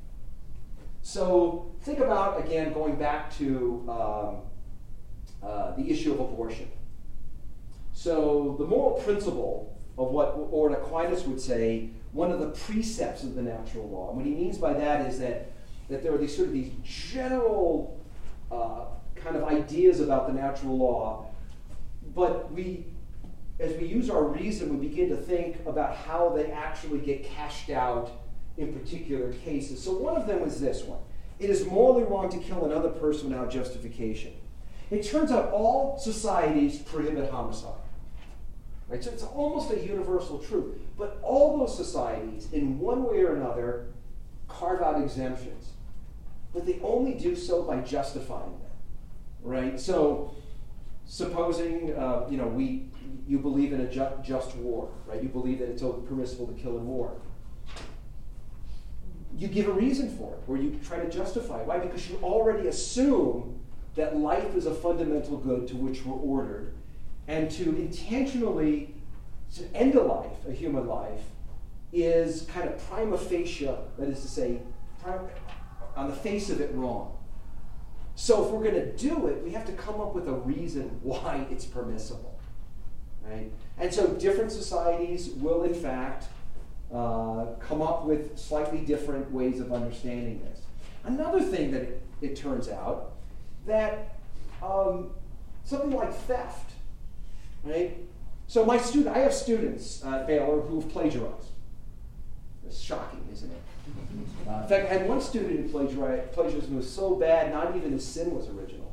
So think about, again, going back to um, uh, the issue of abortion. So the moral principle of what, or what Aquinas would say, one of the precepts of the natural law. And what he means by that is that, that there are these sort of these general uh, kind of ideas about the natural law, but we, as we use our reason, we begin to think about how they actually get cashed out in particular cases. So one of them is this one. It is morally wrong to kill another person without justification. It turns out all societies prohibit homicide. Right? So it's almost a universal truth. But all those societies, in one way or another, carve out exemptions. But they only do so by justifying them. Right? So supposing uh, you know, we you believe in a ju- just war, right? You believe that it's permissible to kill in war. You give a reason for it, or you try to justify it. Why? Because you already assume that life is a fundamental good to which we're ordered, and to intentionally to end a life, a human life, is kind of prima facie, that is to say, prim- on the face of it, wrong. So if we're going to do it, we have to come up with a reason why it's permissible. Right? And so different societies will, in fact, uh, come up with slightly different ways of understanding this. Another thing that it, it turns out, that um, something like theft, right? So my student, I have students at Baylor who've plagiarized. It's shocking, isn't it? Uh, in fact, I had one student who plagiarized, plagiarism was so bad, not even his sin was original.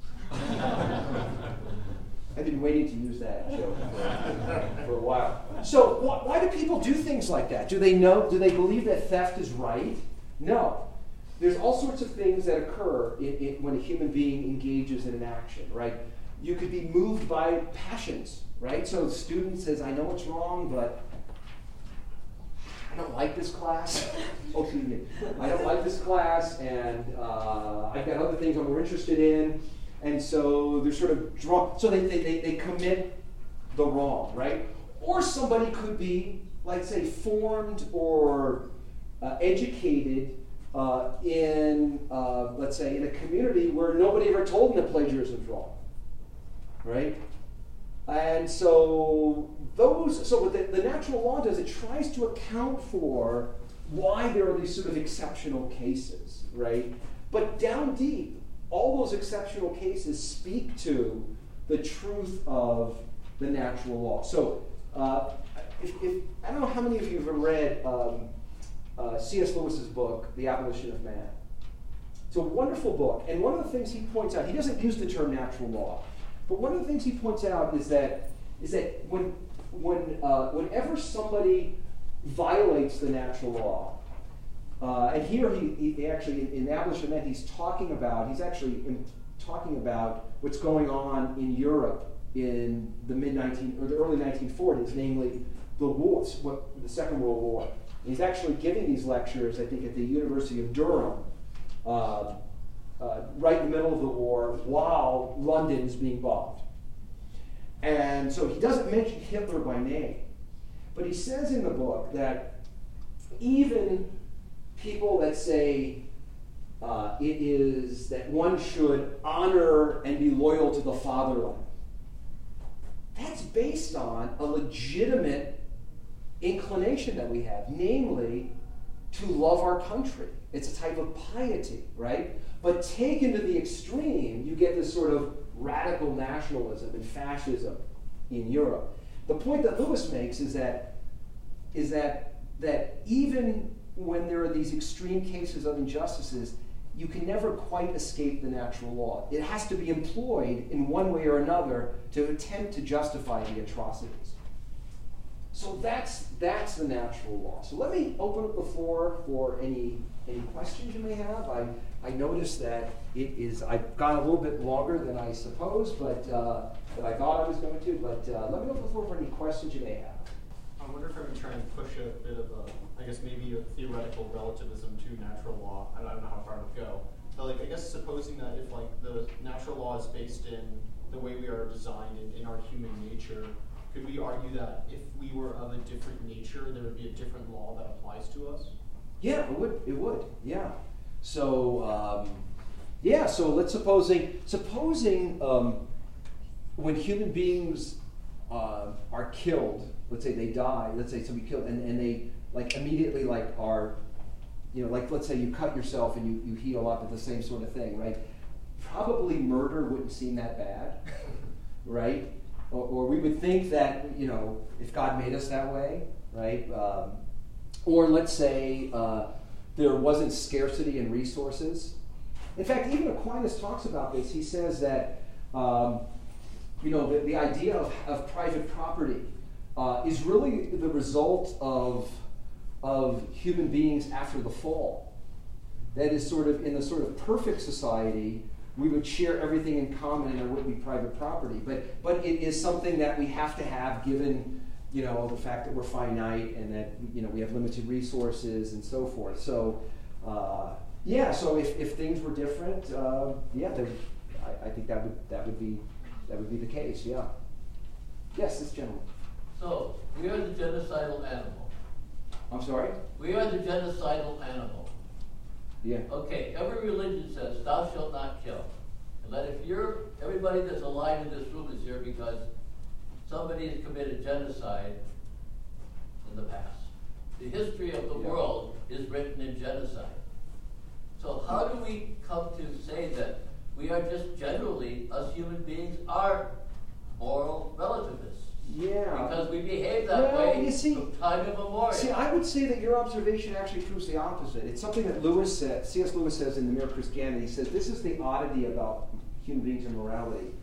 I've been waiting to use that joke for, for a while. So wh- why do people do things like that? Do they know? Do they believe that theft is right? No. There's all sorts of things that occur in, in, when a human being engages in an action, right? You could be moved by passions, right? So the student says, I know it's wrong, but I don't like this class. Oh, excuse me. I don't like this class, and uh, I've got other things I'm more interested in. And so they're sort of drawn. So they, they, they, they commit the wrong, right? Or somebody could be, like, say, formed or uh, educated uh, in, uh, let's say, in a community where nobody ever told them that plagiarism is wrong, right? And so those, so what the, the natural law does, it tries to account for why there are these sort of exceptional cases, right? But down deep, all those exceptional cases speak to the truth of the natural law. So uh, if, if, I don't know how many of you have read um, uh, C S Lewis's book, The Abolition of Man. It's a wonderful book, and one of the things he points out, he doesn't use the term natural law, but one of the things he points out is that is that when when uh, whenever somebody violates the natural law, uh, and here he, he actually in, in the Abolition of Man he's talking about he's actually in, talking about what's going on in Europe in the mid nineteen or the early nineteen forties, namely the wars, what the Second World War. And he's actually giving these lectures, I think, at the University of Durham. Uh, Uh, right in the middle of the war while London is being bombed. And so he doesn't mention Hitler by name, but he says in the book that even people that say uh, it is that one should honor and be loyal to the fatherland, that's based on a legitimate inclination that we have, namely to love our country. It's a type of piety, right? But taken to the extreme, you get this sort of radical nationalism and fascism in Europe. The point that Lewis makes is that is that that even when there are these extreme cases of injustices, you can never quite escape the natural law. It has to be employed in one way or another to attempt to justify the atrocities. So that's that's the natural law. So let me open up the floor for any any questions you may have. I I noticed that it is I've gone a little bit longer than I suppose, but uh, that I thought I was going to. But uh, let me open the floor for any questions you may have. I wonder if I would try and push a bit of a, I guess maybe a theoretical relativism to natural law. I don't know how far it would go. But like I guess supposing that if like the natural law is based in the way we are designed in, in our human nature, could we argue that if we were of a different nature, there would be a different law that applies to us? Yeah, it would. It would. Yeah. So, um, yeah. So let's supposing supposing um, when human beings uh, are killed, let's say they die. Let's say somebody killed, and, and they like immediately like are, you know, like let's say you cut yourself and you you heal up at the same sort of thing, right? Probably murder wouldn't seem that bad, right? Or, or we would think that, you know, if God made us that way, right? Um, or let's say uh, there wasn't scarcity in resources. In fact, even Aquinas talks about this. He says that, um, you know, the, the idea of, of private property uh, is really the result of, of human beings after the fall. That is sort of, in the sort of perfect society, we would share everything in common and there wouldn't be private property. But but it is something that we have to have given, you know, the fact that we're finite and that, you know, we have limited resources and so forth. So, uh, yeah, so if, if things were different, uh, yeah, there, I, I think that would that would be that would be the case, yeah. Yes, this gentleman. So, we are the genocidal animal. I'm sorry? We are the genocidal animal. Yeah. Okay, every religion says, thou shalt not kill. And that if you're, everybody that's alive in this room is here because somebody has committed genocide in the past. The history of the yeah. world is written in genocide. So how do we come to say that we are just generally, us human beings, are moral relativists? Yeah. Because we behave that well, way you see, from time immemorial. See, I would say that your observation actually proves the opposite. It's something that Lewis said, C S Lewis says in The Mere Christianity. He says, this is the oddity about human beings and morality.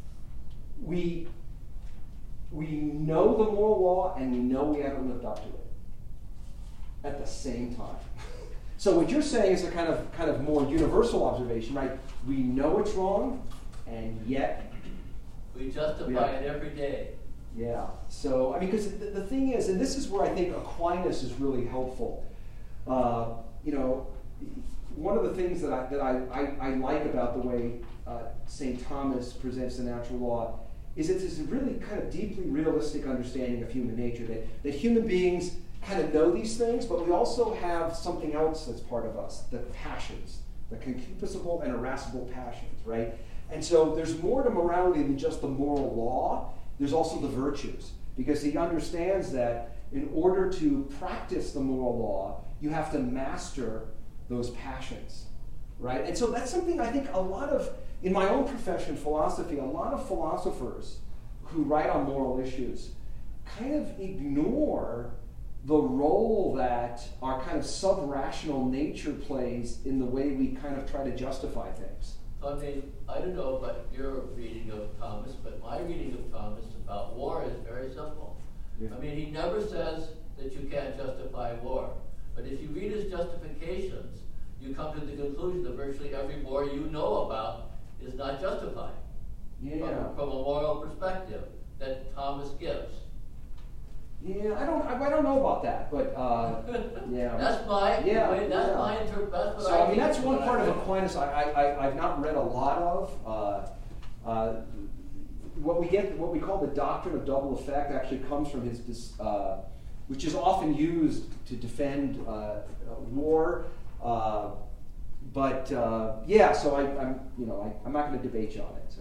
We, we know the moral law and we know we haven't lived up to it at the same time. So what you're saying is a kind of kind of more universal observation, right? We know it's wrong, and yet we justify yeah. it every day. Yeah. So, I mean, because the, the thing is, and this is where I think Aquinas is really helpful. Uh, you know, one of the things that I that I, I, I like about the way uh, Saint Thomas presents the natural law is it's this really kind of deeply realistic understanding of human nature, that, that human beings kind of know these things, but we also have something else that's part of us, the passions, the concupiscible and irascible passions, right? And so there's more to morality than just the moral law. There's also the virtues, because he understands that in order to practice the moral law, you have to master those passions, right? And so that's something I think a lot of, in my own profession, philosophy, a lot of philosophers who write on moral issues kind of ignore the role that our kind of sub-rational nature plays in the way we kind of try to justify things. I mean, I don't know about your reading of Thomas, but my reading of Thomas about war is very simple. Yeah. I mean, he never says that you can't justify war. But if you read his justifications, you come to the conclusion that virtually every war you know about is not justified. Yeah. From, from a moral perspective that Thomas gives. Yeah, I don't, I, I don't know about that, but uh, yeah. That's my, yeah, that's yeah. my interpretation. That's what so I I mean, that's one part I of Aquinas I, I, I've not read a lot of. Uh, uh, what we get, what we call the doctrine of double effect, actually comes from his, uh, which is often used to defend uh, war. Uh, but uh, yeah, so I, I'm, you know, I, I'm not going to debate you on it.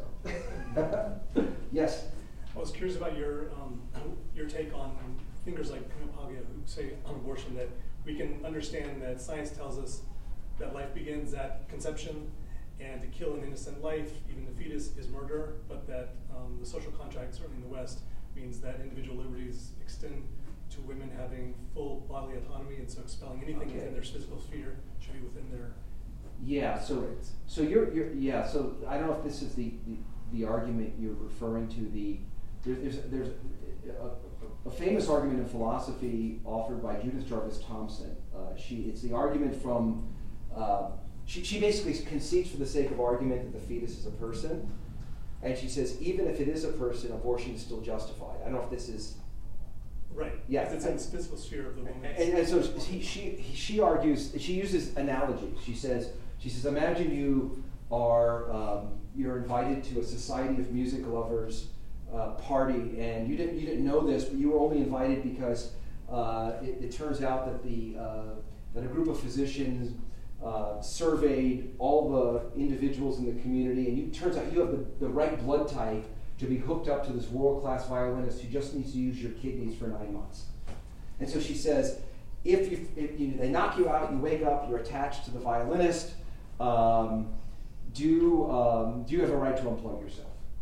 So yes. I was curious about your um, your take on thinkers like Paglia, who say on abortion that we can understand that science tells us that life begins at conception, and to kill an innocent life, even the fetus, is murder, but that um, the social contract, certainly in the West, means that individual liberties extend to women having full bodily autonomy, and so expelling anything Okay. within their physical sphere should be within their Yeah, so rights. so you're, you're yeah, so I don't know if this is the, the, the argument you're referring to. The there, there's there's a, a famous argument in philosophy offered by Judith Jarvis Thomson. Uh, she it's the argument from uh, she she basically concedes for the sake of argument that the fetus is a person, and she says even if it is a person, abortion is still justified. I don't know if this is right. Yeah, it's in the physical sphere of the woman. And, and so she, she she argues. She uses analogy. She says she says imagine you are um, you're invited to a society of music lovers uh, party, and you didn't you didn't know this, but you were only invited because uh, it, it turns out that the uh, that a group of physicians uh, surveyed all the individuals in the community, and it turns out you have the, the right blood type to be hooked up to this world-class violinist who just needs to use your kidneys for nine months. And so she says, if, you, if you, they knock you out, you wake up, you're attached to the violinist, um, do, um, do you have a right to unplug yourself?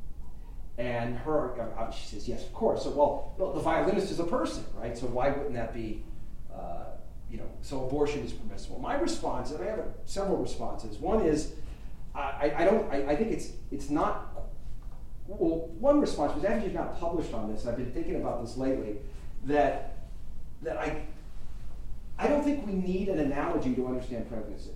And her, uh, she says, yes, of course. So, well, well, the violinist is a person, right? So why wouldn't that be, uh, you know, so abortion is permissible. My response, and I have several responses. One is, I, I don't, I, I think it's, it's not, well, one response was actually not published on this. I've been thinking about this lately. That that I I don't think we need an analogy to understand pregnancy.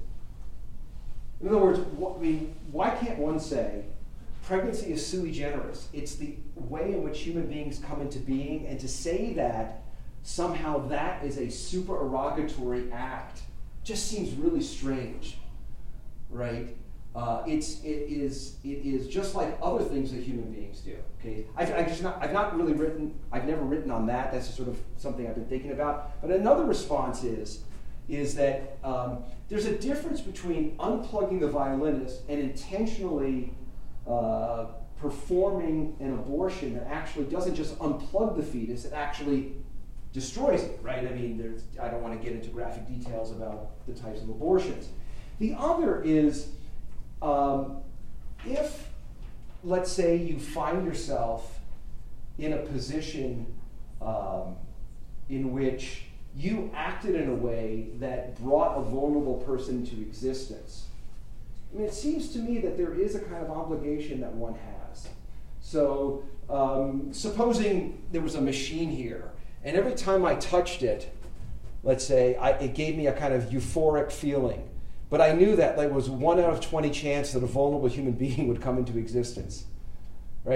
In other words, what, I mean, why can't one say pregnancy is sui generis? It's the way in which human beings come into being, and to say that somehow that is a supererogatory act just seems really strange, right? Uh, it's it is it is just like other things that human beings do. Okay, I've, I've just not I've not really written I've never written on that. That's just sort of something I've been thinking about. But another response is is that um, there's a difference between unplugging the violinist and intentionally uh, performing an abortion that actually doesn't just unplug the fetus; it actually destroys it. Right? I mean, there's I don't want to get into graphic details about the types of abortions. The other is. Um, if, let's say, you find yourself in a position um, in which you acted in a way that brought a vulnerable person to existence, I mean, it seems to me that there is a kind of obligation that one has. So, um, supposing there was a machine here, and every time I touched it, let's say, I, it gave me a kind of euphoric feeling. But I knew that there was one out of twenty chance that a vulnerable human being would come into existence, right?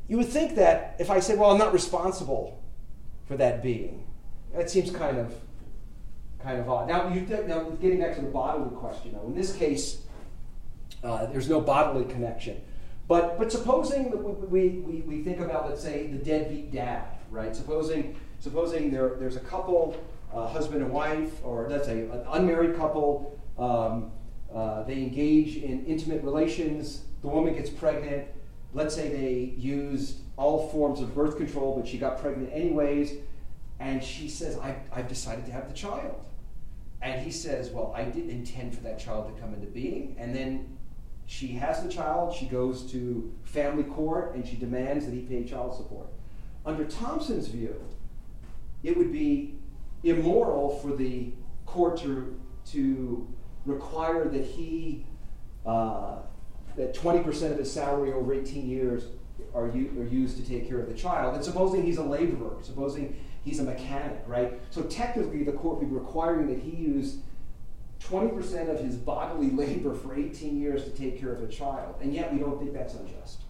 you would think that if I said, well, I'm not responsible for that being, that seems kind of kind of odd. Now, you, now getting back to the bodily question, though, in this case, uh, there's no bodily connection. But but supposing that we, we, we think about, let's say, the deadbeat dad, right? Supposing supposing there there's a couple, uh, husband and wife, or let's say an unmarried couple, um, uh, they engage in intimate relations, the woman gets pregnant, let's say they used all forms of birth control, but she got pregnant anyways, and she says, I, I've decided to have the child. And he says, well, I didn't intend for that child to come into being, and then she has the child, she goes to family court, and she demands that he pay child support. Under Thompson's view, it would be immoral for the court to, to require that he, uh, that twenty percent of his salary over eighteen years are, u- are used to take care of the child. And supposing he's a laborer, supposing he's a mechanic, right? So technically the court would be requiring that he use twenty percent of his bodily labor for eighteen years to take care of a child, and yet we don't think that's unjust.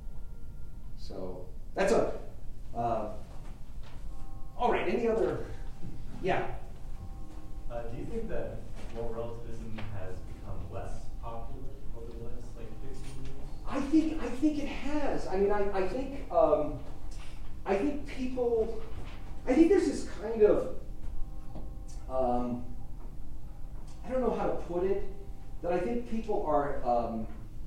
So that's a, uh, all right, any other, yeah? Uh, do you think that moral relativism has become less popular over the last like fifteen years? I think, I think it has. I mean, I, I think, um, I think people, I think there's this kind of, um, I don't know how to put it, that I think people are um,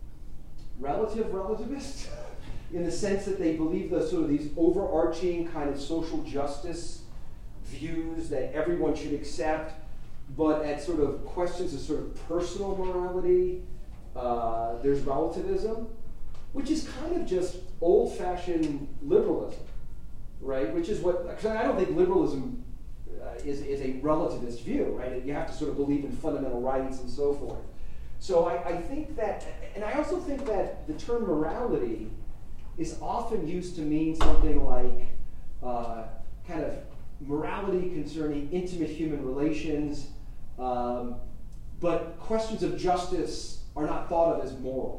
relative relativists in the sense that they believe the sort of these overarching kind of social justice views that everyone should accept, but at sort of questions of sort of personal morality, uh, there's relativism, which is kind of just old-fashioned liberalism, right? Which is what, because I don't think liberalism Uh, is, is a relativist view, right? You have to sort of believe in fundamental rights and so forth. So I, I think that, and I also think that the term morality is often used to mean something like uh, kind of morality concerning intimate human relations, um, but questions of justice are not thought of as moral.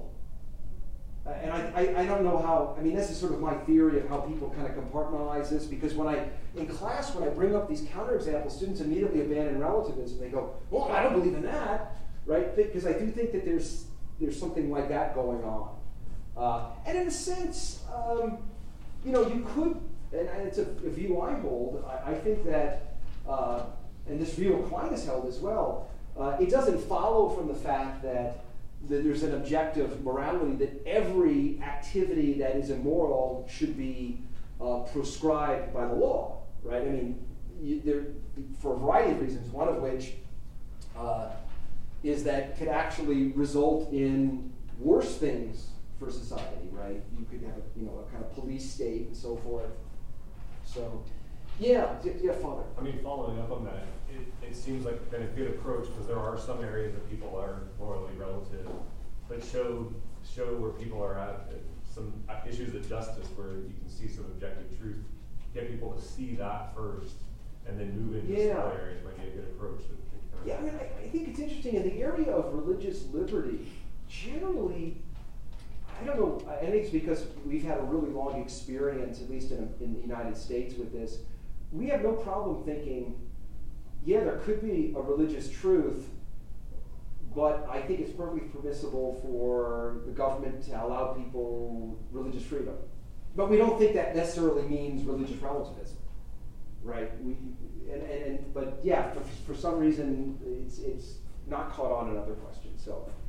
Uh, and I, I, I don't know how, I mean, this is sort of my theory of how people kind of compartmentalize this, because when I, in class, when I bring up these counterexamples, students immediately abandon relativism. They go, well, I don't believe in that, right? Because I do think that there's, there's something like that going on. Uh, and in a sense, um, you know, you could, and it's a, a view I hold, I, I think that, uh, and this view Aquinas held as well, uh, it doesn't follow from the fact that that there's an objective morality that every activity that is immoral should be uh, prescribed by the law, right? I mean, you, there, for a variety of reasons, one of which uh, is that could actually result in worse things for society, right? You could have, a, you know, a kind of police state and so forth. So, yeah, yeah, Father. I mean, following up on that, it, it seems like been a good approach, because there are some areas that people are morally relative, but show show where people are at, some issues of justice where you can see some objective truth. Get people to see that first, and then move into yeah. some other areas might be a good approach. To, to kind of yeah, I mean, I, I think it's interesting in the area of religious liberty. Generally, I don't know. I think it's because we've had a really long experience, at least in, in the United States, with this. We have no problem thinking, yeah, there could be a religious truth, but I think it's perfectly permissible for the government to allow people religious freedom. But we don't think that necessarily means religious relativism, right? We, and, and, and but yeah, for, for some reason, it's it's not caught on in other questions. So.